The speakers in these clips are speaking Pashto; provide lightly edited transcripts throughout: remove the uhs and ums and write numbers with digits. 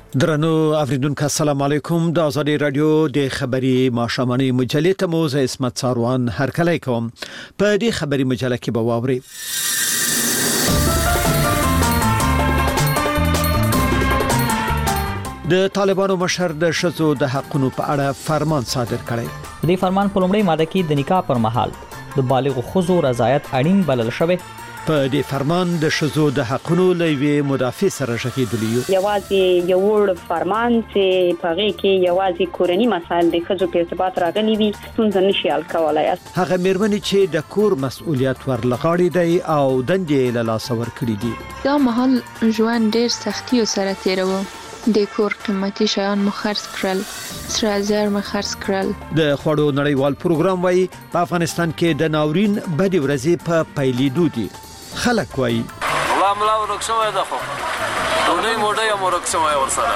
درنو اوریدونکو السلام علیکم د آزادی رادیو د خبری ماشامنی مجلې ته مو زه اسمت ساروان هرکلی کوم. په دې خبری مجله کې به واوري د طالبانو مشر د شذو د حقونو په اړه فرمان صادر کړی. د فرمان په لومړۍ ماده کې د نکاح پر مهال د بالغ ښځو رضایت اړین بلل شوی. په دې فرمان د شذو د حقونو لوي مدافع سره شکیدلی یوازې یو وړ فرمان چې په هغه کې یوازې کورنی مسایل د ښځو په ارتباط راغلي وي ستونزه نشي حل کولای. هغه مېرمنې چې د کور مسؤلیت ورلغاړي دی او دندې له لاس ورکړي دي. دا مهال ژوند ډېر سختي سره تیرو. د کور قیمتي شیان مو خرڅ کړل، سره زر مو خرڅ کړل. د خوړو نړیوال پروګرام وايي په افغانستان کې د ناورین بدې ورځې په پیلېدو دي. خلک وايي والله ملا ورکشوي ده خو دونی موټه یا ورکشوي ورسره.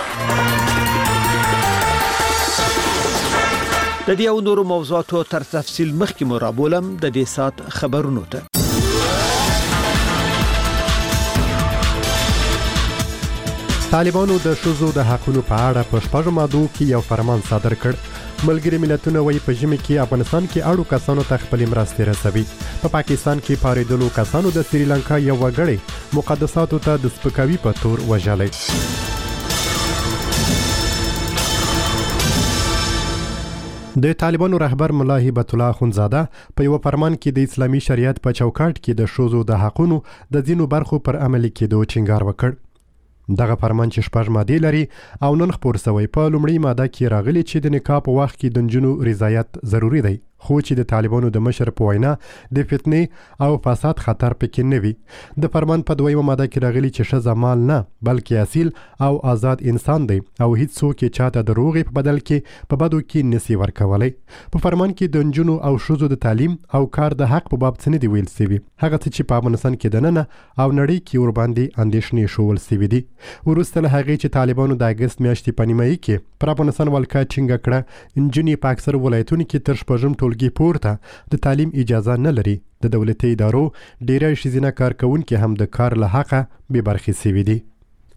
د دې او نورو موضوعاتو تر تفصیل مخکې مو رابولم د دې سات خبرونو ته. طالبانو د شذو د حقونو په اړه په شپږو مادو کې یو فرمان صادر کړ. ملګری ملتونه وايي په ژمي کې افغانستان کې اړو کسانو ته خپل مرستې رسوي. په پاکستان کې پاریدلو کسانو د سریلانکا یو وګړی مقدساتو ته د سپکاوي په تور وژلی. د طالبانو رهبر ملا هبت الله اخوندزاده په یو فرمان کې د اسلامي شریعت په چوکاټ کې د شذو د حقونو د ځینو برخو پر عملي کېدو ټینګار وکړ. دغه فرمان چې شپږ مادې لري او نن خپور شوی په لومړۍ ماده کې راغلي چې د نکاح په وخت کې د نجونو رضایت ضروری دی، خو چې د طالبانو د مشر په وینا د فتنې او فساد خطر پکې نه وي. د فرمان په دویمه ماده کې راغلي چې ښځه مال نه بلکې اصیل او آزاد انسان دی او هیڅ څوک یې چاته د روغې په بدل کې په بدو کې نسی ورکولی. په فرمان کې د نجونو او ښځو د تعلیم او کار د حق په باب څه نه دي ویل سوي، هغه څه چې په افغانستان کې دننه او نړۍ کې ورباندې اندېښنې ښوول سوي دي. وروسته له هغې چې طالبانو د اګست میاشتې په نیمایي کې پر افغانستان ولکه ټینګه کړه، نجونې په اکثر ولایتونو کې تر شپږم ټولګي پورته د تعلیم اجازه نه لري. د دولتي ادارو ډیری ښځینه کارکوونکي هم د کار له حقه بې برخې سوي دي.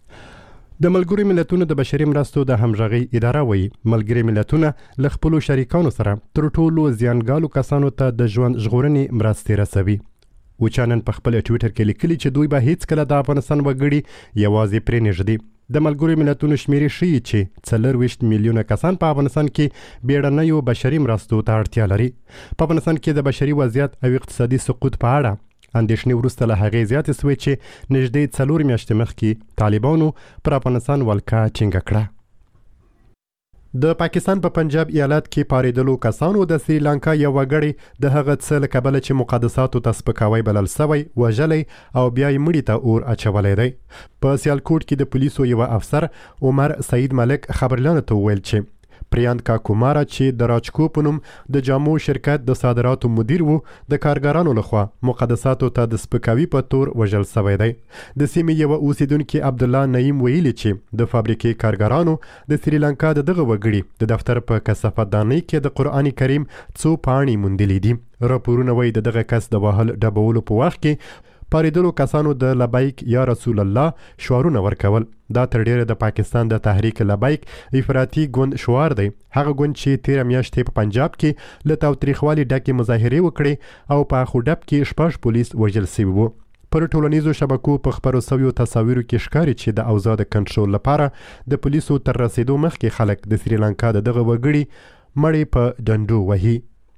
د ملګرو ملتونو د بشري مرستو د همغږۍ اداره وایي ملګري ملتونه له خپلو شریکانو سره تر ټولو زیانګالو کسانو ته د ژوند ژغورنې مرستې رسوي. وچانن په خپل ټویټر کې لیکلي چې دوی به هیڅ کله د افغانستان وګړي یوازې پرې نږدي. د ملګرو ملتونو شمیرې ښیي چې 24 میلیونه کسان په افغانستان کې بیړنیو بشري مرستو ته اړتیا لري. په افغانستان کې د بشري وضعیت او اقتصادي سقوط په اړه اندېښنې وروسته له هغې زیاتې سوې چې نږدې 4 میاشتې مخکې طالبانو پر افغانستان ولکه ټینګه کړه. د پاکستان په پنجاب ایالت کې پاریدلو کسانو د سریلانکا یو وګړی د هغه څه له کبله چې مقدساتو ته سپکاوی بلل سوی وژلی او بیا یې مړي ته اور اچولی دی. په سیالکوټ کې د پولیسو یو افسر عمر سعید ملک خبرلیانو ته وویل چې پریانکا کومارا چې د راجکو په نوم د جامو شرکت د صادراتو مدیر وو د کارګرانو لخوا مقدساتو ته د سپکاوي په تور وژل سوی دی. د سیمې یو اوسیدونکي عبدالله نعیم ویلي چې د فابریکې کارګرانو د سریلانکا د دغه وګړي د دفتر په کثافتدانۍ کې د قرآن کریم څو پاڼې موندلې دي. راپورونه وایي د دغه کس د وهل ډبولو په وخت کې پاریدلو کسانو د لبیک یا رسول الله شعارونه ورکول. دا تر ډیره د پاکستان د تحریک لبیک افراطي ګوند شعار دی، هغه ګوند چې 13 میاشتې په پنجاب کې له تاوتریخوالي ډکې مظاهرې وکړې او په اخوډب کې 6 پولیس وژل سوي وو. پر ټولنیزو شبکو په خپرو سویو تصاویرو کې ښکاري چې د اوضاع د کنټرول لپاره د پولیسو تر رسیدو مخکې خلک د سریلانکا د دغه وګړي مړی په ډنډو وهي.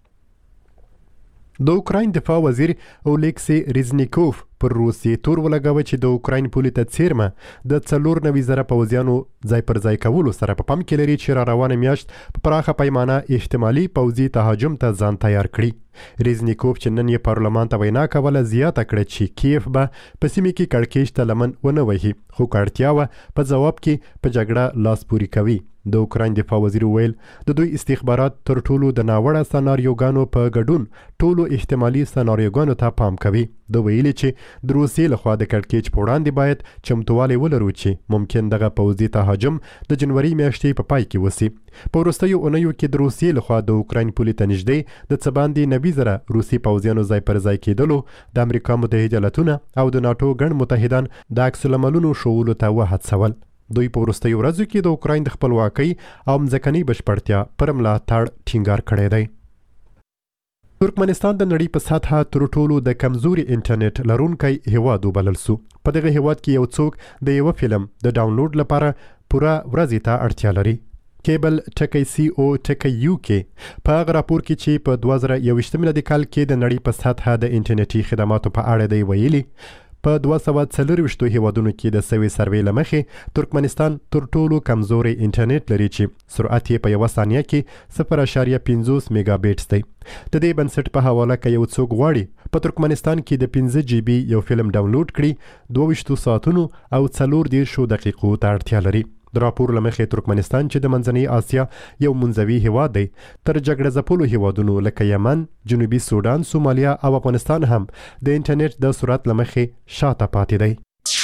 د اوکراین دفاع وزیر اولیکسی ریزنیکوف پر روسیې تور ولګوه چې د اوکراین پولې ته څیرمه د 4,000 پوځیانو ځای پر ځای کولو سره په پام کې لري چې را روانه میاشت په پراخه پیمانه احتمالي پوځي تهاجم ته ځان تیار کړي. ریزنیکوف چې نن یې پارلمان ته وینا کوله زیاته کړه چې کیف به په سیمې کې کړکېچ ته لمن ونه وهي، خو که اړتیا وه په ځواب کې په جګړه لاس پورې کوي. د اوکراین دفاع وزیر ویل د دوی استخبارات تر ټولو د ناوړه سناریوګانو په ګډون ټولو احتمالي سناریوګانو ته پام کوي. د ویلي چې د روسیې لخوا د کړکېچ په وړاندې باید چمتووالی ولرو چې ممکن دغه پوځي تهاجم د جنوري میاشتې په پای کې وسي. په وروستیو اونیو کې د روسیې لخوا د اوکراین پولې ته نږدې د څه باندې 90,000 روسي پوځیانو ځای پر ځای کېدلو د امریکا متحده ایالتونه او د ناټو ګڼ متحدان د عکس العملونو ښوولو ته وهڅول. دوی په وروستیو ورځو کې د اوکراین د خپلواکۍ او مځکنۍ بشپړتیا پر ملاتړ ټینګار کړی دی. ترکمنستان د نړۍ په سطحه تر ټولو د کمزوري انټرنیټ لرونکی هیواد وبلل سو. په دغه هیواد کې یو څوک د یو فلم د ډاونلوډ لپاره پوره ورځ ته اړتیا لري. کیبل ټکی CO.UK په هغه راپور کې چې په 2021 میلادي کال کې د نړۍ په سطحه د انټرنیټي خدماتو په اړه دی ویلي په 240 هیوادونو کې د سوي سروې لمخې ترکمنستان تر ټولو کمزوري انټرنیټ لري چې سرعت یې په یو ثانیه کې 0.50 میگا بیټس دی. د دې بنسټ په حواله کې یو څوک غواړي په ترکمنستان کې د 15 GB یو فلم ډاونلوډ کړي 22 ساعتونو او 40 دقیقو ته اړتیا لري. د راپور لمخې ترکمنستان چې د منځنۍ آسیا یو منځوي هیواد دی تر جګړه ځپلو هیوادونو لکه یمن، جنوبي سودان، سومالیا او افغانستان هم د انټرنیټ د سرعت لمخې شاته پاتې دی.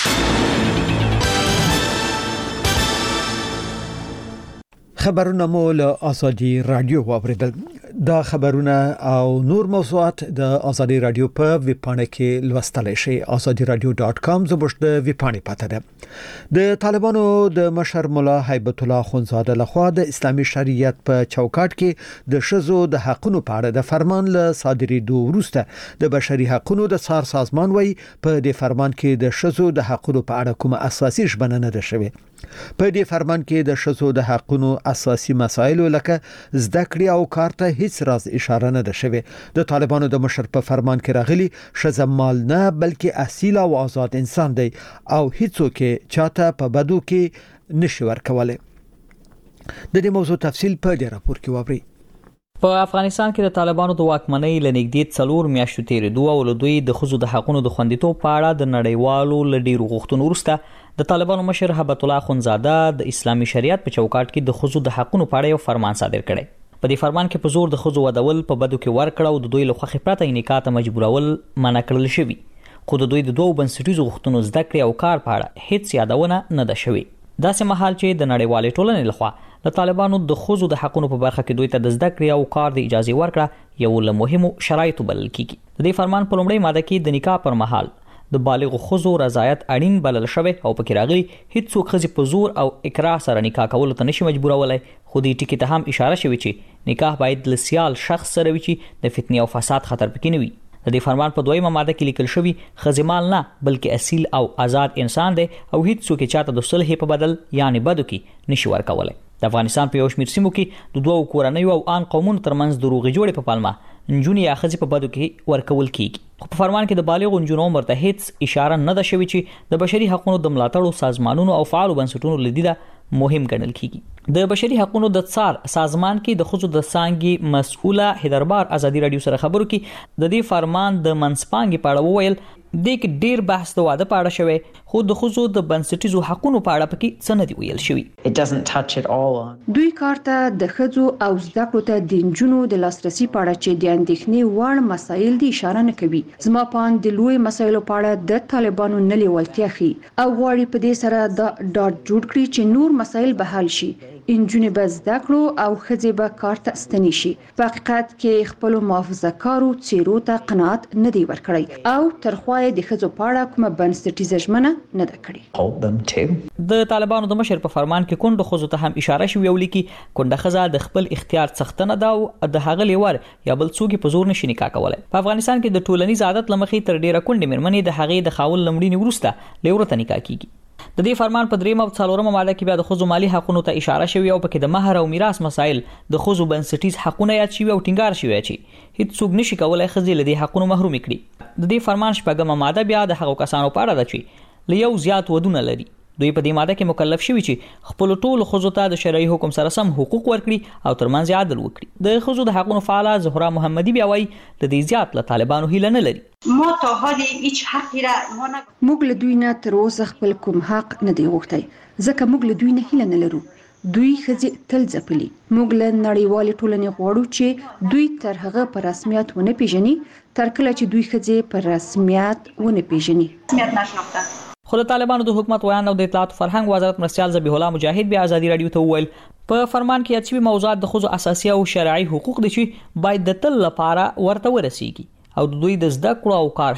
خبرونه مو له آزادي رادیو واوریدل. دا خبرونه او نور موضوعات د آزادي رادیو په ویب پاڼه کې لوستلای شئ. azadiradio.com زموږ د ویب پاڼې پته ده. د طالبانو د مشر مولا هیبت الله خونزاده لخوا د اسلامي شریعت په چوکاټ کې د شذو د حقونو په اړه د فرمان له صادرېدو وروسته د بشري حقونو د څار سازمان وایي په دې فرمان کې د شذو د حقونو په اړه کومه اساسي ژمنه نه ده شوې. په دې فرمان کې د شذو د حقونو اساسي مسایل لکه زده کړې او کار ته هیڅ راز اشاره نه ده شوې. د طالبانو د مشر په فرمان کې راغلي شذ مال نه بلکې اصیل او آزاد انسان دی او هیڅوک چاته په بدو کې نشي ورکوله. د دې موضوع تفصیل په دې راپور کې وابري. په افغانستان کې د طالبانو د واکمنۍ لنګدې 4 میاشتې تیرېدو او له دوی د خزو د حقونو د خوندیتوب په اړه د نړیوالو لډیرو غوښتنو وروسته د طالبانو مشر هیبت الله خونزاده د اسلامي شریعت په چوکاټ کې د خزو د حقونو په اړه یو فرمان صادر کړی. په دې فرمان کې په زور د خزو ودول په بدو کې ورکړه او د دوی له خوښې پرته نکاح ته مجبورول منع کړل شوی. خو د دوی د دوه بنسټیزو غوښتنو زده کړې او کار په اړه هیڅ یادونه نه ده شوې. داسې مهال چې د نړیوالې ټولنې لخوا د طالبانو د خزو د حقونو په برخه کې دوی ته د زده کړې او کار د اجازه ورکړه یو له مهمو شرایطو بلل کیږي. د دې فرمان په لومړۍ ماده کې د نکاح پر مهال د بالغ خزو رضایت اړین بلل شوی او پکې راغلي هیڅوک خزي په زور او اکراه سره نکاح کول ته نشي مجبورولای. خو دې ټکی ته هم اشاره شوی چې نکاح باید له سیال شخص سره وي چې د فتنې او فساد خطر پکې نه وي. د دې فرمان په دویمه ماده کې لیکل شوی خزي مال نه بلکې اصیل او آزاد انسان دی او هیڅوک چاته د صلح په بدل یعنی بدو کې نشي ورکولای. د افغانستان په یو شمېر سیمو کې د دوه کورنیو او ان قومونو ترمنځ دروغ جوړې په پالما نجونې یا خزي په بدو کې ورکول کیږي. خو په فرمان کې د بالغ نجونو عمر ته هیڅ اشاره نه ده شوې چې د بشري حقوقو د ملاتړو سازمانونو او فعالو بنسټونو لدیده مهم ګڼل کیږي. د بشري حقوقو د څار سازمان کې د خزو د څانګې مسؤله هیدربار آزادي رادیو سره خبرو کې د دې فرمان د منځپانګې په اړه وویل د کې ډیر بحث د واده په اړه شوی خو د خزو د بنسټیزو حقوقو په اړه پکې څه نه دی ویل شوی. دوی کارته د خزو او زده کړو ته د نجونو د لاسرسي په اړه چې د اندېښنې وړ مسایل دی اشاره نه کوي. زما پان د لوی مسایلو په اړه د طالبانو نه لیوالتیا خي او غواړي په دې سره د ډاټ جوړ کړي چې نور مسایل به حل شي. انجونې به زده کړو او خزي به کار ته ستنې شي. په حقیقت کې خپل محافظه‌کارو څیرو ته قناعت نه دی ورکړی او ترخوا د خزو په اړه کومه بنسټیزه ژمنه نه ده کړې. د طالبانو د مشر په فرمان کې کونډو خزو ته هم اشاره شوی او لیکي کونډه خزه د خپل اختیار څښتنه ده او د هغه لیور یا بل څوک په زور نشي نکاح کولای. په افغانستان کې د ټولنیز عادت لمخې تر ډیره کونډې مېرمنې د هغې د خاول لمړینې وروسته لیورته نکاح کیږي. د دې فرمان په 3 او 4 ماده کې بیا د خزو مالی حقوقو ته اشاره شوی او پکې د مہر او میراث مسایل د خزو بنسټیز حقوقونه یاد شوی او ټینګار شوی چې هیڅ څوک نشي کولای خزي له دې حقوقو محروم کړي. د دې فرمان شپږمه ماده بیا د هغو کسانو په اړه ده چې له یو زیات ودونه لري. دوی په دې ماده کې مکلف شوي چې خپل ټول خزو ته د شرعي حکم سره سم حقوق ورکړي او ترمنځ عدل وکړي. د خزو د حقوقو فعاله زهرا محمدي بیا وايي د دې زیات له طالبانو هیله نه لري. ما تا حال هیڅ حق را موږ له دوی نه تر اوسه خپل کوم حق نه دی غوښتی ځکه موږ له دوی نه هیله نه لرو. دوی خزي تل ځپلي. موږ له نړیوالې ټولنې غواړو چې دوی تر هغه په رسمیت ونه پیژني تر کله چې دوی خزي په رسمیت ونه پیژني. خو د طالبانو د حکومت ویان او د اطلاعات فرهنګ وزارت مرستيال ذبیح الله مجاهد بیا آزادي رادیو ته وویل په فرمان کې اچوي موضوعات د خزو اساسي او شرعي حقوق دي چې باید د تل لپاره ورته ورسیږي او د دوی د زده کړو او کار حق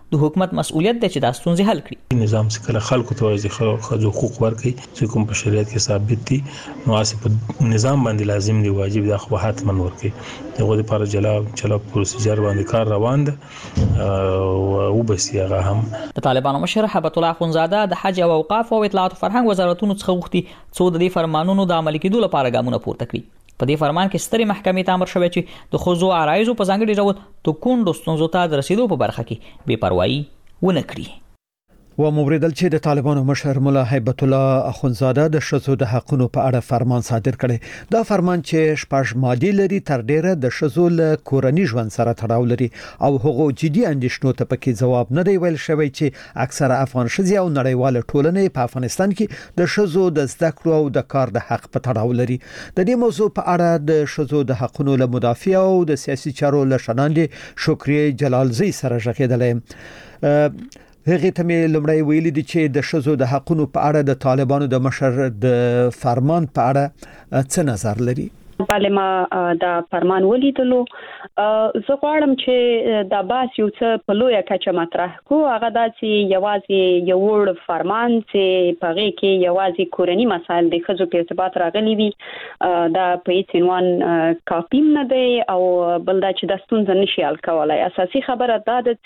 د حکومت مسؤلیت دی چې دا ستونزې حل کړي. نظام څخه خلکو ته ځکه حقوق ورکړي چې کوم په شریعت کې ثابت دي نو اساس نظام باندې لازم دی واجب دی خو حتما ورکړي دغه لپاره چلا پروسیجر باندې کار روان ده او بس هغه هم د طالبانو مشر هیبت الله اخونزاده د حج او اوقاف او اطلاعات او فرهنګ وزارتونو څخه غوښتي څو د دې فرمانونو د عملي کېدو لپاره ګامونه پورته کړي. په دې فرمان کې سترې محکمې ته امر شوی چې د ښځو عرایضو په ځانګړي ډول د کونډو ستونزو ته د رسیدو په برخه کې بې پروايي ونه کړي. و موریدل چې د طالبانو مشر مولا هیبت الله اخونزاده د ښځو د حقوقو په اړه فرمان صادر کړي. دا فرمان چې شپږ ماده لري تر ډیره د ښځو له کورنۍ ژوند سره تړاو لري او هغه جدي اندیشنو ته پکې جواب نه دی ویل شوی چې اکثره افغان ښځې او نړیواله ټولنه په افغانستان کې د ښځو د زده کړو او د کار د حق په تړاو لري. د دې موضوع په اړه د ښځو د حقوقو له مدافع او د سیاسي چارو له شناندې شکرې جلالزی سره ژغېدلې. هغه ته مې لمړی ویلي دي چې د ښځو د حقوقو په اړه د طالبانو د مشر د فرمان په اړه څه نظر لري. بله ما دا فرمان ولیدلو. زه غواړم چې دا باس یو څه په لویه کچه مطرح کو. هغه دا چې یوازې یو وړ فرمان چې په هغې کې یوازې کورني مسایل د ښځو په ارتباط راغلي وي دا په هیڅ عنوان کافي نه دی او بل دا چې دا ستونزه نشي حل کولی. اساسي خبره دا ده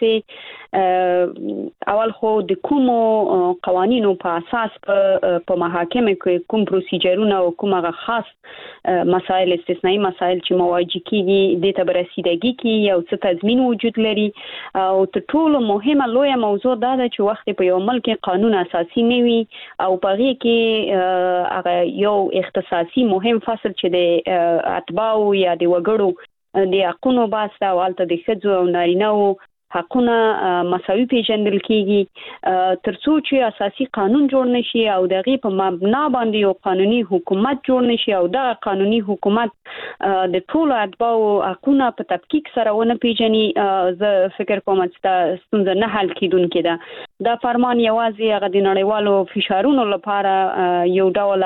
چې اول خو د کومو قوانینو په اساس په محاکمه کې کوم پروسیجرونه او کوم هغه خاص مسایل استثنایی مسایل چې مواجه کیږي د ته رسیدګي کې یو څه تضمین وجود لري او تر ټولو مهمه لویه موضوع دا ده چې وخت په یو ملک قانون اساسي نه وي او په هغې کې هغه یو اختصاصي مهم فصل چې د اتباعو یا د وګړو د حقونو بحث ده او هلته د ښځو او نارینه‌و حقونه مساوي پیژندل کیږي تر څو چې اساسي قانون جوړ نشي او دغه په مبنا باندې یو قانوني حکومت جوړ نشي او دا قانوني حکومت د ټولو اتباعو حقونه په تفکیک سره ونه پیژني زه فکر کوم چې دا ستونزه نه حل کیدونکې ده. دا فرمان یوازې هغه د نړیوالو فشارونو لپاره یو ډول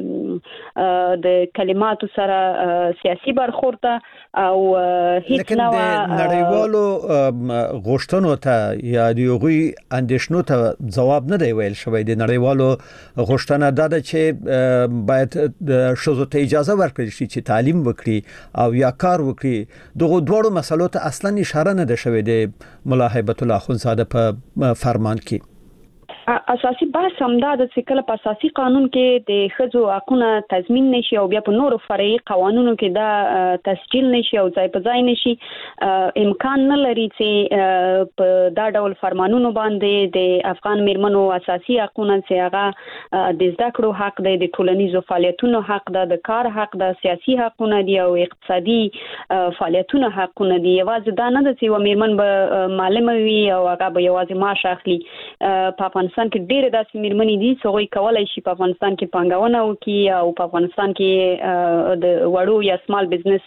هغه د کلماتو سره سیاسي برخورد او هیڅ نه نړیوالو غوښتنو ته یا د یوغي اندیشنو ته جواب نه دی ویل شوی. د نړیوالو غوښتنه دا ده چې باید د ښځو ته اجازه ورکړي شي چې تعلیم وکړي او یا کار وکړي. دغه دوه مسلو ته اصلا اشاره نه ده شوې د مولا هیبت الله اخونزاده په فرمان کې. اساسي بحث همدا د کله په اساسي قانون کې د ښځو حقوقونه تضمین نشي او بیا په نورو فرعي قوانینو کې دا تسجیل نشي او ځای په ځای نشي امکان نه لري چې په دا ډول فرمانونو باندې د افغان میرمنو اساسي حقوقونه چې هغه د زده کړو حق دی د ټولنیزو فعالیتونو حق ده د کار حق ده سیاسي حقوقونه دي او اقتصادي فعالیتونو حقوقونه دي. یوازې دا نه ده چې و میرمن به معلمه وي او هغه به یوازې معاش اخلي. په افغانستان کې ډېر داسې میرمنې دي چې هغوی کولای شي په افغانستان کې پانګونه وکړي او په افغانستان کې د وړو یا سمال بزنس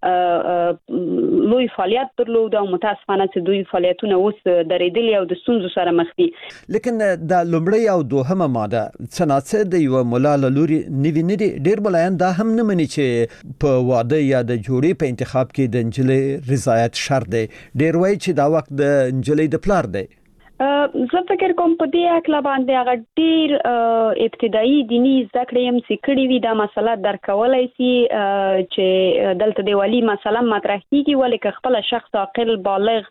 لوی فعالیت درلود او متاسفانه چې دوی فعالیتونه اوس درېدلي او د ستونزو سره مخ دي. لیکن د لومړی او دوهمه ماده څنګه د یو مولا لوري نیوی نه دي. ډېر ملایان دا هم نه مني چې په واده یا د جوړې په انتخاب کې د انجلۍ رضایت شرط دی. ډېر وایي چې دا وخت د انجلۍ د پلار دی. زه فکر کوم په دې اکلا باندې هغه ډیر ابتدایي دینی زده کړې هم چې کړې وي دا مسله درک کولای شي چې دلته د والی مسله مطرح کیږي ولې که خپل شخص عاقل بالغ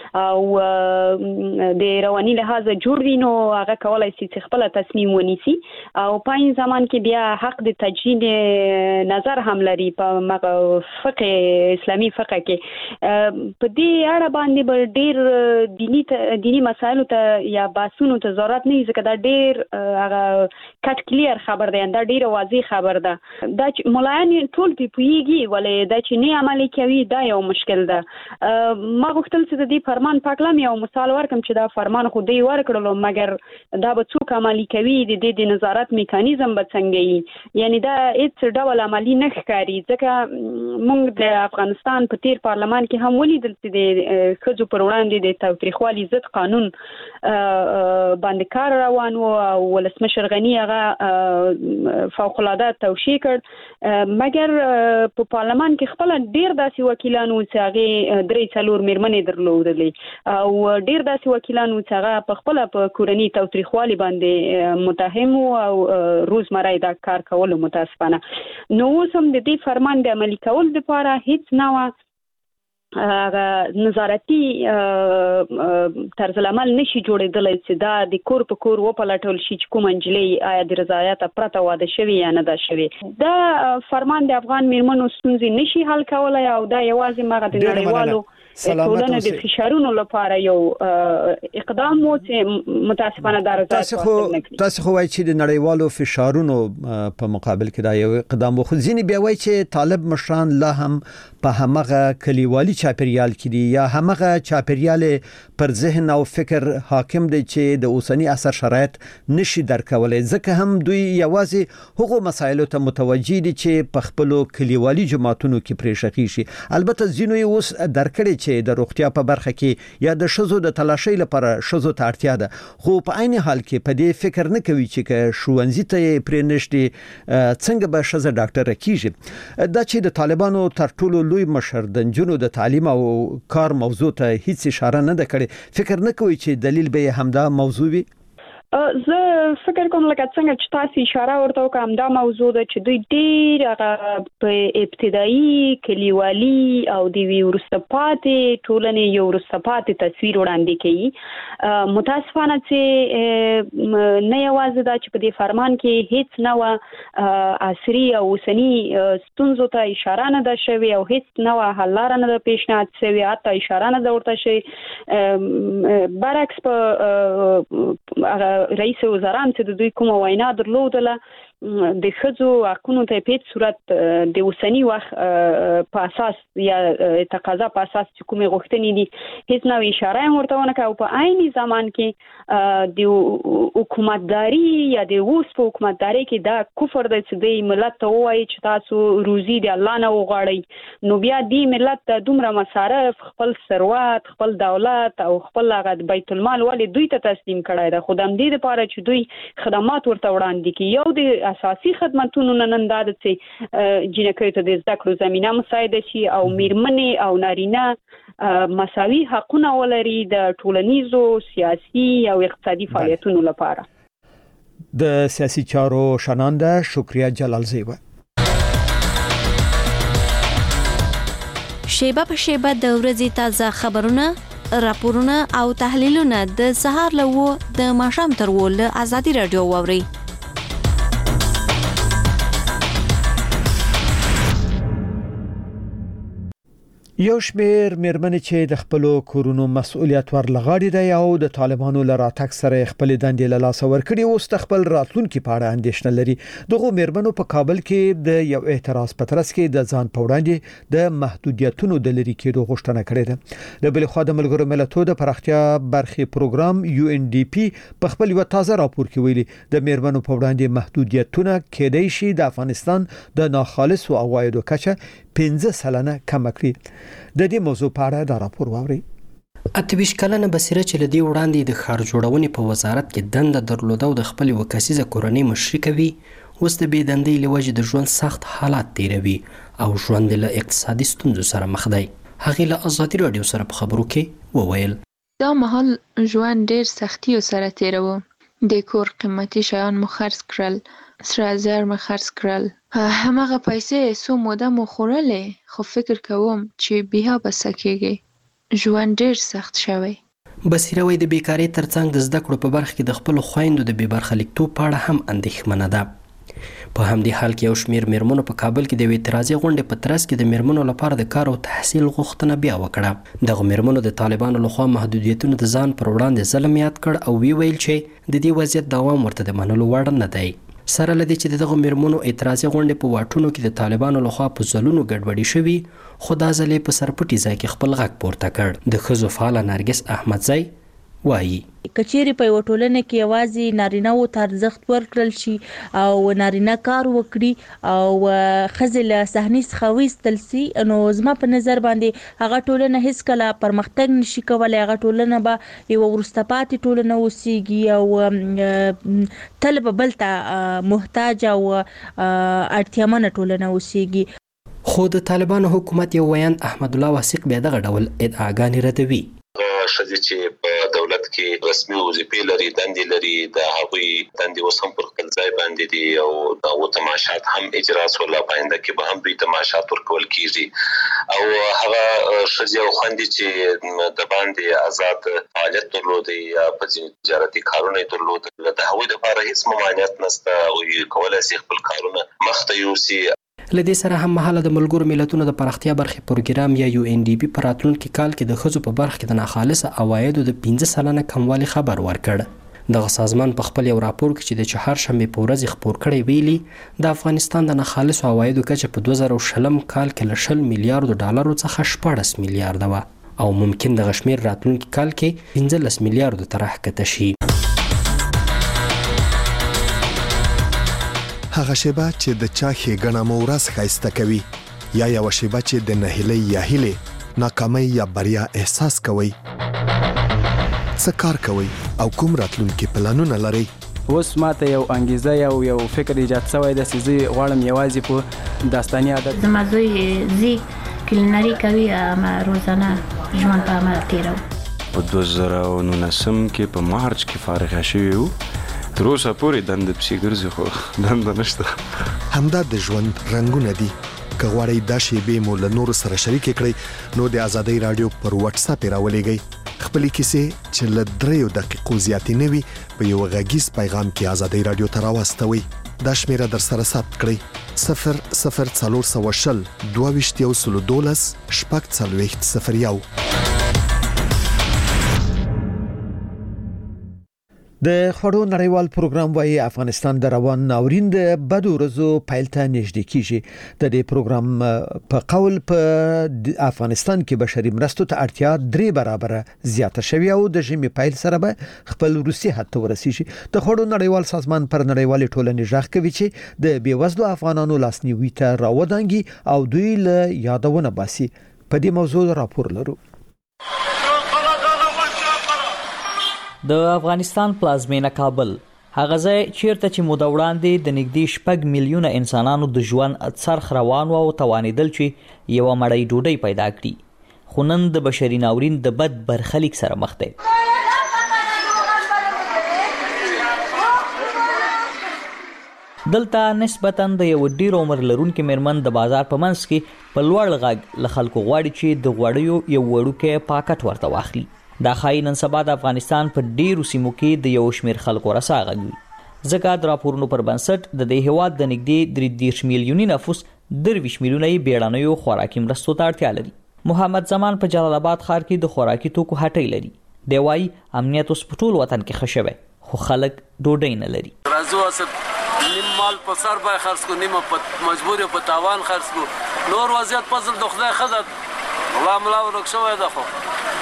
او د رواني لحاظ جوړ وي نو هغه کولای شي چې خپل تصمیم ونیسي او په این زمان کې بیا حق د تجدید نظر هم لري په فقه اسلامي فقه کې. په دې اړه باندې بل ډیر دینی مسایل ته یا باسونو ته ضرورت نه ځکه دا ډیر هغه کټ کلیر خبر دی دا ډیر واضح خبر ده. دا مولایان ټول په پیږي ولې دا چې نه عملي کوي دا یو مشکل ده. ما غوښتل چې د دې فرمان پاکلم یو مثال ورکم چې دا فرمان خو دی ورکړلو مګر دا به څوک عملي کوي د دې د نظارت میکانیزم به څنګه وي یعنی دا هیڅ ډول عملي نه ښکاري ځکه موږ د افغانستان په تیر پارلمان کې هم ولیدل چې د ښځو پر وړاندې د تاوتریخوالي ضد قانون باندې کار روان و او ولسمشر غنی هغه فوق العاده توشیح کړ مګر په پارلمان کې خپل ډیر داسې وکیلانو چې هغه درې څلور میرمنې درلودلې او ډیر داسې وکیلانو چې هغه په خپل په کورنۍ تاوتریخوالي باندې متهم او روزمره دا کار کول متاسفانه. نو اوس هم د دې فرمان د عملي کول لپاره هیڅ نوع نظارتي طرز العمل نشي جوړېدلی چې دا د کور په کور وپلټول شي چې کوم نجلۍ آیا د رضایت پرته واده شوی یا نه ده شوی. دا فرمان د افغان میرمنو ستونزې نشي حل کولای او دا یوازې مغه د نړیوالو ټولنې د فشارونو لپاره یو اقدام مو چې متاسفانه دا رضایت تاسو خو وایي چې د نړیوالو فشارونو په مقابل کې دا یو اقدام خو ځینې بیا وایي چې طالب مشران لا هم په همغه کلیوالي چاپیریال کې دي یا همغه چاپیریال پر ذهن او فکر حاکم دي چې د اوسنی اثر شرایط نشي درکولای ځکه هم دوی یوازې هغو مسایلو ته متوجي دي چې په خپل کلیوالي جماعتونو کې پریشخي شي. البته ځینو یې اوس درکړي چې د روغتیا په برخه کې یا د شذو د تلاشي لپاره شذو ته اړتیا ده خو په عین حال کې په دې فکر نه کوي چې ښوونځي ته پرې نشي څنګه به شذ ډاکټر کیږي. دا چې د طالبانو تر ټولو لوی مشر د جنونو د تعلیم او کار موضوع ته هیڅ اشاره نه ده کړې فکر نه کوي چې دلیل به همدا موضوع وي. زه فکر کوم لکه څنګه چې تاسو اشاره ورته وکم دا موضوع ده چې دوی ډیر په ابتدایي کلیوالي او د ورسته پاتې ټولنې یو ورسته پاتې تصویر وړاندې کوي. متاسفانه چې نه یوازې دا چې په دې فرمان کې هیڅ نوع عصري او اوسنی ستونزو ته اشاره نه ده شوی او هیڅ نوع حل لاره نه ده پیشنهاد شوی حتی اشاره نه ده ورته شوی. برعکس په رئیس وزران چې د دوی کومه وینا درلودله د خځو حقوقو ته په صورت د اوسنی وخت په اساس یا تقاضا په اساس چې کومه غوښتنې دي هیڅ نوې اشاره ورته ونه کوي. په عیني زمان کې د حکومتداري یا د اوس په حکومتداري کې دا کفر دی چې د ملت ته وایي چې تاسو روزي د الله نه وغواړئ نو بیا د ملت ته دومره مصارف خپل ثروت خپل دولت او خپل هغه بیت المال ولې دوی ته تسلیم کړای دا خدام دې لپاره چې دوی خدمات ورته وړاندې کوي. یو د اساسي خدماتونو نن دا چې جنکې ته د زده کړو زمينه مساعده شي او میرمنې او نارینه مساوي حقونه ولري د ټولنیزو سیاسي او اقتصادي فعالیتونو لپاره. د سیاسي چارو شنانده شکریه جلالزی و. شیبه په شیبه د ورځې تازه خبرونه راپورونه او تحلیلونه د سهار له د ماښام تر ول ازادي رادیو ووري. یو شمیر میرمنې چې د خپل کورونو مسؤلیت ورلغاړي دی او د طالبانو لراتک سره خپل دندې له لاس ورکړي او ست خپل راتلونکو په اړه اندېښنه لري. دغه میرمنو په کابل کې د یو اعتراض پترس کې د ځان په وړاندې د محدودیتونو د لري کېدو غوښتنه کړې ده. د بل خو د ملګرو ملتونو د پراختیا برخې پروګرام UNDP په خپل یو تازه راپور کې ویلي د میرمنو په وړاندې محدودیتونه کېدای شي د افغانستان د ناخالصو عوایدو کچه 15% کم کړي. د دې موضوع په اړه دا راپور واوري. 28 کلنه بصیره چې لدی وړاندې د ښار جوړونې په وزارت کې دنده درلوده او د خپل وکاسیزه کورنۍ مشري کوي اوس د بې دندې لوجې د ژوند سخت حالات تیروي او ژوند له اقتصادي ستونزو سره مخ دی. هغه له ازادي رادیو سره په خبرو کې وویل دا مهال ژوند ډیر سختي سره تیروه. د کور قیمتي شیان مو خرڅ کړل سره زر مو خرڅ کړل همغه پیسې سو موده مو خورلې خو فکر کوم چې بیا بس کېږي ژوند ډیر سخت شوی. بصیره وای د بیکاری ترڅنګ د زده کړو په برخه کې د خپل خويندو د بې برخلیکتوب په اړه هم اندېښمنه ده. په همدې حال کې یو شمیر میرمنو په کابل کې د اعتراضي غونډې په ترڅ کې د میرمنو لپاره د کار او تحصیل غوښتنه بیا وکړه. دغه میرمنو د طالبانو لخوا محدودیتونو د ځان پر وړاندې ظلم یاد کړ او ویل چې د دې وضعیت دوام ورته د منلو وړ نه دی. سره لدی چې دغه میرمنو اعتراضي غونډې په واټونو کې د طالبانو لخوا په ځلونو ګډوډي شوي خو دا ځلې په سرپټي ځای کې خپل غږ پورته کړ. د ښځو فعاله نرګس احمدزی وایي کچېری په وټولنه کې یوازې نارینه او ارزښت ورکړل شي او نارینه کار وکړي او خزل صحنې څخه وستل سي نو زما په نظر باندې هغه ټولنه هیڅ کله پرمختګ نشي کولای. هغه ټولنه به یو ورسته پاتې ټولنه وسیږي او طلب بلته محتاج او اړتیامن ټولنه وسیږي. خو د طالبانو حکومت یو ویاند احمد الله واسق بیا دغه ډول ادعاګانې ردوي. شذ چې په دولت کې رسمي وظیفې لري دندې لري د هغوی دندې اوس هم پر خپل ځای باندې دي او د تماشات هم اجرا سول پاینده کې به هم دوی تماشات ورکول کیږي او هغه شذ او خوندې چې د باندې آزاد فعالیت درلودي یا په تجارتي کارونه درلود د هغوی لپاره هیڅ ممانعت نشته او کولای شي خپل کارونه مخته یوسي. لدې سره هم مهاله د ملګرو ملتونو د پراختیا برخې پروګرام یا UNDP په راتلونکي کال کې د ښځو په برخه کې د ناخالصه عوایدو د 15% کموالي خبر ورکړ. دغه سازمان په خپل یو راپور کې چې د چهارشنبې په ورځ خپور کړی ویلي د افغانستان د ناخالصو عوایدو کچه په 2020 کال کې له $10 میلیارډ څخه 14 میلیارډ و او ممکن د غشمیر راتلونکي کال کې 15 میلیارډ ته راښکته شي. هغه شیبه چې د چا ښېګڼه مو ورځ ښایسته کوي یا یوه شیبه چې د نهیلۍ یا هیلې ناکامۍ یا بریا احساس کوئ. څه کار کوئ او کوم راتلونکي پلانونه لرئ؟ اوس ماته یو انګیزه یو فکر ایجاد شوی دی چې زه غواړم یوازې په داستاني عادت زما زوی زی کلینري کوي اما روزانه ژوند په عمل تیرو. په 2019 کې په مارچ کې فارغ شوی وو. تر اوسه پورې دنده پسې ګرځي خو دنده نشته. همدا د ژوند رنګونه دي. که غواړئ دا شیبې مو له نورو سره شریکې کړئ نو د ازادۍ راډیو پر واتس اپ راولېږئ. خپلې کیسې چې له 3 دقیقو زیاتې نه وي په یو غږیز پیغام کې ازادۍ راډیو ته راواستوئ. دا شمیره در سره ثبت کړئ 00420 22 12 د خړو نړیوال پروګرام وايي افغانستان د روان ناورین د بدو ورځو پیل ته نږدې کیږي. د دې پروګرام په قول په افغانستان کې بشري مرستو ته اړتیا 3 برابر زیاته شوی او د ژمي پیل سره به خپل روسي حد ته ورسیږي. د خړو نړیوال سازمان پر نړیوال ټولنې ژغ کوي چې د بیوزلو افغانانو لاسنیوي ته راودانګي او دوی له یادونه باسي. په دې موضوع راپور لرو. د افغانستان پلازمینه کابل هغه ځای چیرته چې موده وړاندې د نږدې 6 میلیونه انسانانو د ژوند څرخ روان او توانیدل چې یو مړی ډوډۍ پیدا کړي خو نن د بشري ناورین د بد برخلیک سره مخ دی. دلته نسبتاً د یو ډیر عمر لرونکي میرمن د بازار په منځ کې په لوړ غږ له خلکو غواړي چې د غوړیو یو وړوکی پاکټ ورته واخلي. دا خای نن سبا د افغانستان په ډیرو سیمو کې د یو شمیر خلکو رساغږي. ځکه د راپورونو پر بنسټ د دې هیواد د نږدې 30 میلیوني نفوس 23 میلیونه بیړنیو خوراکي مرستو ته اړتیا لري. محمد زمان په جلال آباد ښار کې د خوراکي توکو هټۍ لري. دی وايي امنیت اوس په ټول وطن کې ښه شوی خو خلک ډوډۍ نه لري. راځو اسه نیم مال په سر به خرڅ کو نیم په مجبور په تاوان خرڅ کو نور وضعیت فضل د خدای خدای الله ملا ورکشوي ده خو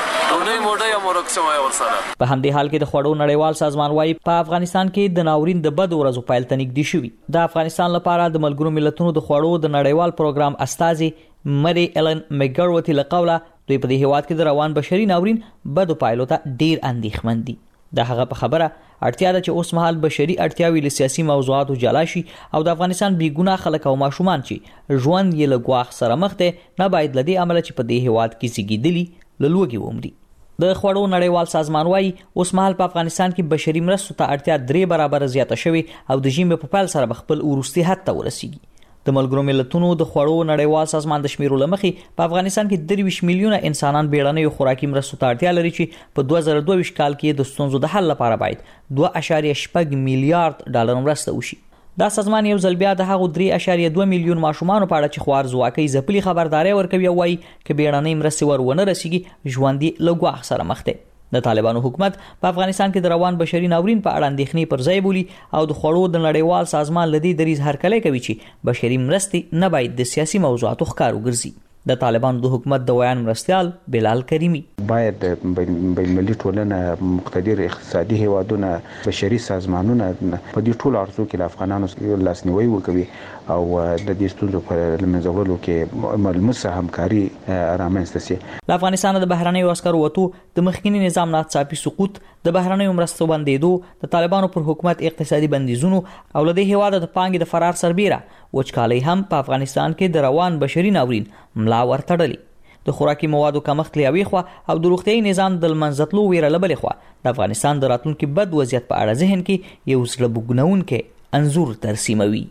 په همدې حال کې د خړو نړیوال سازمان وايي په افغانستان کې د ناورین د بد ورځو پیل ته نږدې شوي. د افغانستان لپاره د ملګرو ملتونو د خړو د نړیوال پروګرام استازي مری ایلن میګروتی له قوله دوی په دې هیواد کې د روان بشري ناورین بدو پایلو ته ډیر اندېښمن دي. د هغه په خبره اړتیا ده چې اوس مهال بشري اړتیاوې له سیاسي موضوعاتو جلا شي او د افغانستان بیګناه خلک او ماشومان چې ژوند یې له ګواښ سره مخ دي نه باید له دې عمله چې په دې هیواد کې زیږیدلي له لوږې ومري. د خړو نړیوال سازمان وايي اوس مهال په افغانستان کې بشري مرستو ته اړتیا 3 برابر زیاته شوی او د ژمي په پیل سره خپل وروستي حد ته ورسیږي. د ملګرو ملتونو د خړو نړیوال سازمان د شمیرو لمخې په افغانستان کې 23 میلیونه انسانان بیړنیو خوراکي مرستو ته اړتیا لري چې په 2022 کال کې د ستونزو د حل لپاره باید 2.8 میلیارډ ډالر مرسته وشي. دا سازمان یو ځل بیا د هغو 3.2 میلیون ماشومانو په اړه چې خوارزواکۍ ځپلي خبرداري ورکوي او وایي چې بیړنۍ مرستې ورونه رسیږي ژوند یې له ګواښ سره مخ دی. د طالبانو حکومت په افغانستان کې د روان بشري ناورین په اړه اندېښنې پر ځای بولي او د خړو د نړیوال سازمان لدی دریز هرکلی کوي چې بشري مرستې نه باید د سیاسي موضوعاتو ښکار وګرځي. د طالبانو د حکومت د ویان مرستیال بلال کریمی باید بین‌المللي ټولنه مقتدر اقتصادي هیوادونه بشري سازمانونه په دې ټولو ارزو کې د افغانانو لاسنیوي وکوي او د دې ستونزو په لمنځه وړلو کې ملموسه همکاري رامنځته شي. د افغانستان د بهرنیو عسکرو وتو د مخکینی نظام ناڅاپي سقوط د بهرنیو مرستو بندېدو د طالبانو پر حکومت اقتصادي بندیزونو او له دې هیواد د پانګې د فرار سربیره وچکالۍ هم په افغانستان کې د روان بشري ناورین ملا ورتړلې. د خوراکي موادو کمښت له یوې خوا او د روغتیايي نظام د منځتلو ویره له بلې خوا د افغانستان د راتلونکي بد وضعیت په اړه ذهن کې یو زړه بوږنونکی انځور ترسیموي.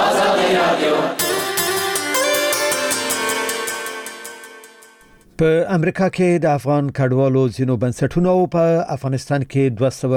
په امریکا کې د افغان کډوالو ځینو بنسټونو په افغانستان کې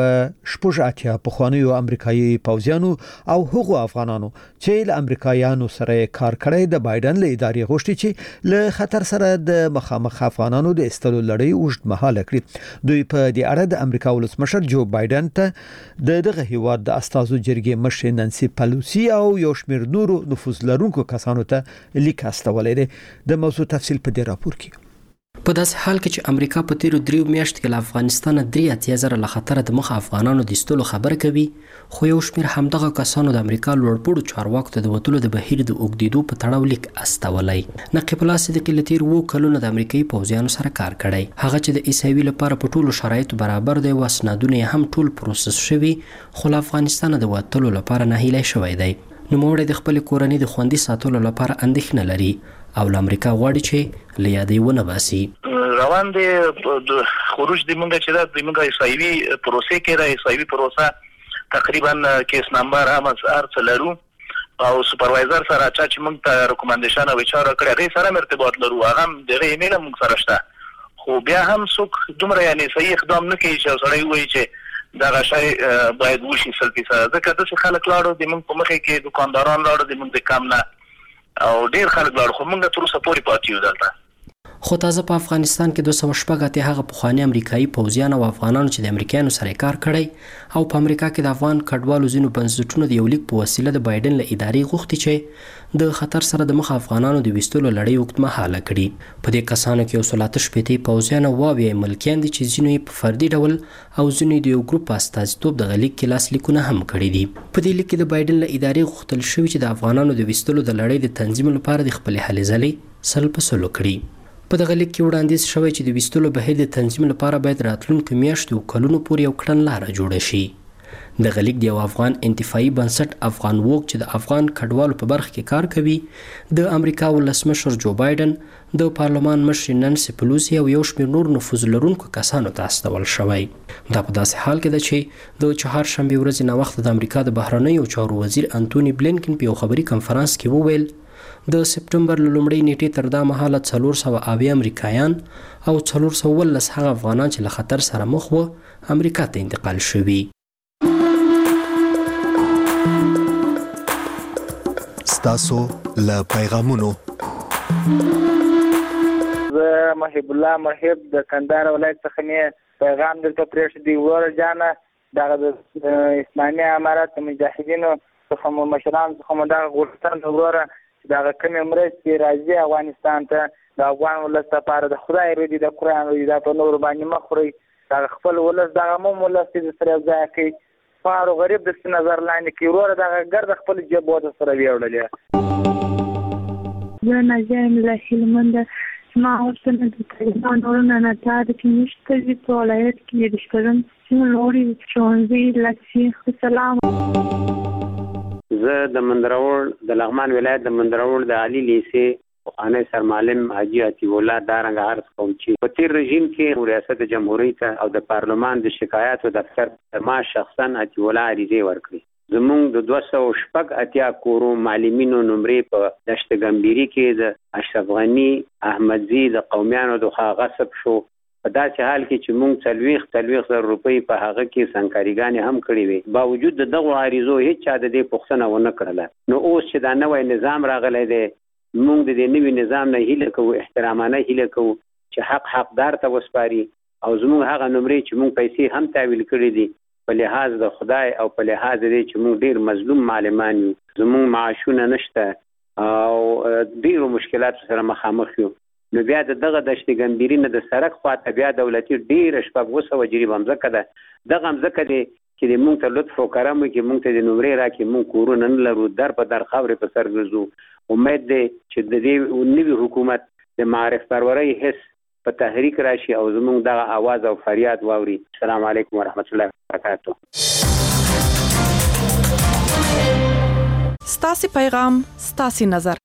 286 پخوانیو امریکایي پوځیانو او هغو افغانانو چې له امریکایانو سره کار کړی د بایدن له ادارې غوښتي چې له خطر سره د مخامخ افغانانو د استلو لړۍ اوږد مهاله کړي. دوی په دې اړه د امریکا ولسمشر جو بایدن ته دغه هیواد د استازو جرګې مشر نانسي پلوسی او یو شمېر نورو نفوذ لرونکو کسانو ته لیک استولې ده. د موضوع تفصیل په دې راپور کې. په داسې حال کې چې امریکا په تیرو 3 میاشتو کې له افغانستان 3,000 له خطر د مخ افغانانو د استلو خبر کوي، خو یو شمېر همدغه کسانو د امریکا لوړپوړو چارواکو ته د وتلو د بهیر د اوږدېدو په تړاو لیک استولی. نقیب الله صدیقي له تیر 2 کلونو د امریکایي پوځیانو سره کار کړی. هغه چې د عیسوي لپاره په ټولو شرایطو برابر دی او اسنادونه یې هم ټول پروسس شوي، خو له افغانستان د وتلو لپاره ناهیلی شوی دی. نوموړی د خپل کورنۍ د خوندي ساتلو لپاره اندېښنه لري او له امریکا غواړي چې له یادې ونه باسي. روان دي خروج د مونږ چې د مونږ عیسوي پروسې کې د عیسوي پروسه تقریبا کیس نمبر هم ارڅ لرو او سپروایزر سره چې مونږ ته ریکومندیشن او اشاره کړې هغه سره ارتباط لرو، هغه دغه ایمیل مونږ سره شته، خو بیا هم څوک دومره یعنی صحیح اقدام نه کوي چې سړی وایي چې دا شی باید وشي سلپی سره. ځکه چې خلک لاړو د مونږ په مخې کې دکانداران لاړو د مونږ د کم نه او ډیر خلک لاړو، خو مونږ تر اوسه پورې پاتې یو دلته. خو تازه په افغانستان کې 280 هغه پخوانی امریکایي پوځیان او افغانانو چې د امریکایانو سره کار کړی او په امریکا کې د افغان کډوالو ځینو بنسټونو د یو لیک په وسیله د بایدن له ادارې غوښتي چې د خطر سره د مخ افغانانو د وستلو لړۍ اوږد مهاله کړي. په دې کسانو کې 130 پوځیان او 20 ملکیان دي چې ځینو یې په فردي ډول او ځینو د یو ګروپ استازیتوب د غلیک کې لاسلیکونه هم کړي دي. په دې لیک کې د بایدن له ادارې غوښتل شوی چې د افغانانو د وستلو د لړۍ د تنظیم لپاره د خپل هلې ځلې سل په سلو کړي. په دغه لیک کې وړاندیز شوی چې د وستلو بهیر د تنظیم لپاره باید راتلونکو میاشتو کلونو پورې یو کړنلاره جوړه شي. دغه لیک د یو افغان انتفاعي بنسټ افغان ووک چې د افغان کډوالو په برخه کې کار کوي د امریکا ولسمشر جو بایدن، د پارلمان مشر نانسي پلوسی او یو شمېر نور نفوذ لرونکو کسانو ته استول شوی. دا په داسې حال کې ده چې د چهارشنبې ورځې ناوخته د امریکا د بهرنیو چارو وزیر انټوني بلینکن په یو خبري کنفرانس کې وویل د سپټمبر له لومړۍ نیټې تر دا مهاله 400 امریکایان او 419 هغه افغانان چې له خطر سره مخ وو امریکا ته انتقال شوي. ستاسو له پیغامونو زه محب الله محب د کندهار ولایت څخه نه پیغام دلته پرېښ دی. ور جانه دغه د اسلامي امارات مجاهدینو څخه مشران څخه دا غوښتنه وروره دغه کومې مرستې راځي افغانستان ته د افغان ولس لپاره د خدای رضي د قرآن رضي دا په نور باندې مه خورئ. دغه خپل ولس دغه مو ولس چې سره ځای کوي فقر او غریب د نظر لاندې کوي وروره دغه ګرد خپل جیب وته سره ویوړلې. زه نجایم له هلمند ما ورسره د طالبانو نه نتاد کې نشته دي په ولایت کې د شکرن څنګه ښوونځي لکسي. سلام. زه د مندرور د لغمان ولایت د مندرور د علي لیسې انا سر معلم حاجی عتیق الله دارنګ عرض کوم چې په تیر رژیم کې ریاست جمهوریت او د پارلمان د شکایاتو دفتر ما شخصا عتیق الله عریضه ورکړي. زمونږ د 280 کورو معلمینو نمرې په دشت ګمبيري کې د اشرف غنی احمدزي د قومیانو د غصب شو. په داسې حال کې چې مونږ 30,000 روپۍ په هغه کې سنکاریګانې هم کړې وي، باوجود د دغو عریضو هیڅ چا د دې پوښتنه ونه کړله. نو اوس چې دا نوی نظام راغلی دی مونږ د دې نوي نظام نه هیله کوو، احترامانه هیله کوو چې حق حقدار ته وسپاري او زمونږ هغه نمرې چې مونږ پیسې هم تحویل کړي دي په لحاظ د خدای او په لحاظ د چې مونږ ډیر مظلوم معلمان یو، زمونږ معاشونه نشته او ډیرو مشکلاتو سره مخامخ یو. نو بیا دغه دشت ګمبيري نه د سړک خواته بیا دولتي ډیر شپږ وسو جریبه مځکه ده. دغه مځکه دی چې موږ ته لطف او کرم وکړي، موږ ته د نمرې راکړي، موږ کورونه نه لرو، در په در خاورې په سر ګرځو. امید دی چې د دې نوي حکومت د معرف پرورۍ حس په تحریک راشي او زموږ دغه आवाज او فریاد واوري. السلام علیکم ورحمت الله وبرکاته. ستاسو پیغام ستاسو نظر